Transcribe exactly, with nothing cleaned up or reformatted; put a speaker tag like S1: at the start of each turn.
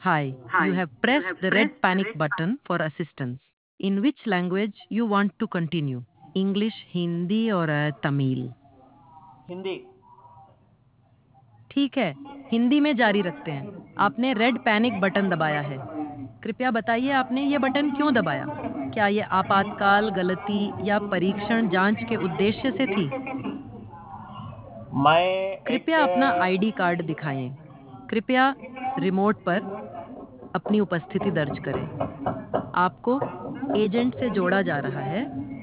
S1: Hi, you have pressed the red panic button for assistance. In which language you want to continue? English, Hindi or uh, Tamil?
S2: Hindi.
S1: ठीक है, हिंदी में जारी रखते हैं। आपने red panic button दबाया है। कृपया बताइए आपने ये बटन क्यों दबाया? क्या ये आपातकाल गलती या परीक्षण जांच के उद्देश्य से थी?
S2: मैं एक
S1: कृपया अपना आईडी कार्ड दिखाएं। कृपया रिमोट पर अपनी उपस्थिति दर्ज करें। आपको एजेंट से जोड़ा जा रहा है।